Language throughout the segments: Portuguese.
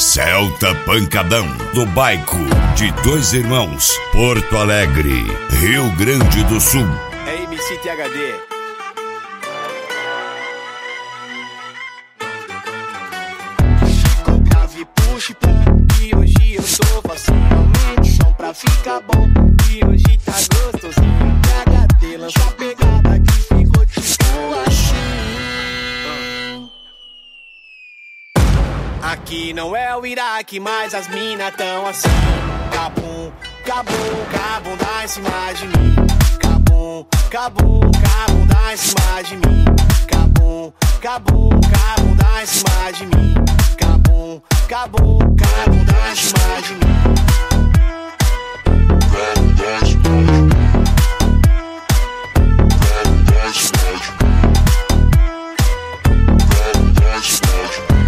Celta Pancadão, do bairro de Dois Irmãos, Porto Alegre, Rio Grande do Sul. É MC THD. Chico, grave, puxa, e hoje eu tô facilmente som pra ficar bom. E hoje tá gostosinho. THD lança a pegada que ficou tipo assim. Aqui não é o Iraque, mas as mina tão assim. Cabum, cabum, cabum, dá em cima de mim. Cabum, cabum, cabum, dá em cima de mim. Cabum, cabum, cabum, dá em cima de mim. Cabum, cabum, cabum, dá em cima de mim. Cabum, dá em cima de mim. Cabum, dá em cima de mim. Cabum, dá em cima de mim.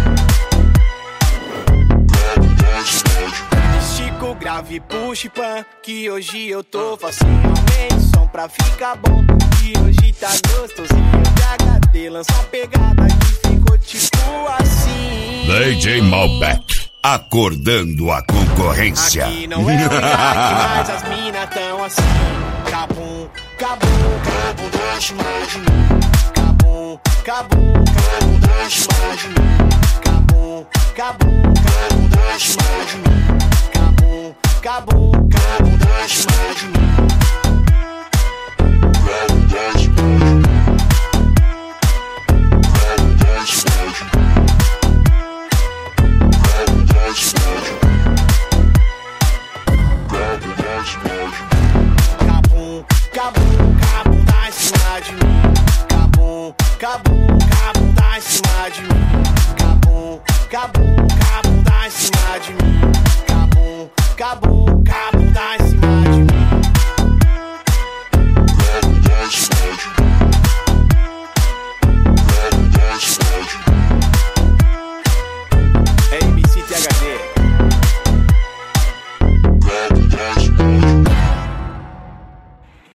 Estico, grave, puxa e pan, que hoje eu tô facilmente som pra ficar bom. E hoje tá gostosinho. THD lança a pegada que ficou tipo assim. DJ Malbec, acordando a concorrência. Aqui não é o Iraque, mas as mina tão assim. Cabum, cabum, cabum, dá em cima de mim. Cabum, cabum, cabum, dá em cima de mim. Cabum, cabum, cabum, dá em cima de mim. Cabum, cabum, cabum, dá em cima de mim. Cabum, dá em cima de mim. Cabum, dá em cima de mim. Cabum, dá em cima de mim. Cabum, dá em cima de mim. Cabum, cabum, cabum, dá em cima de mim. Cabum, cabum, cabum, dá em cima de mim. Cabum, cabum, cabum, dá em cima de mim. Cabum, cabum, cabum.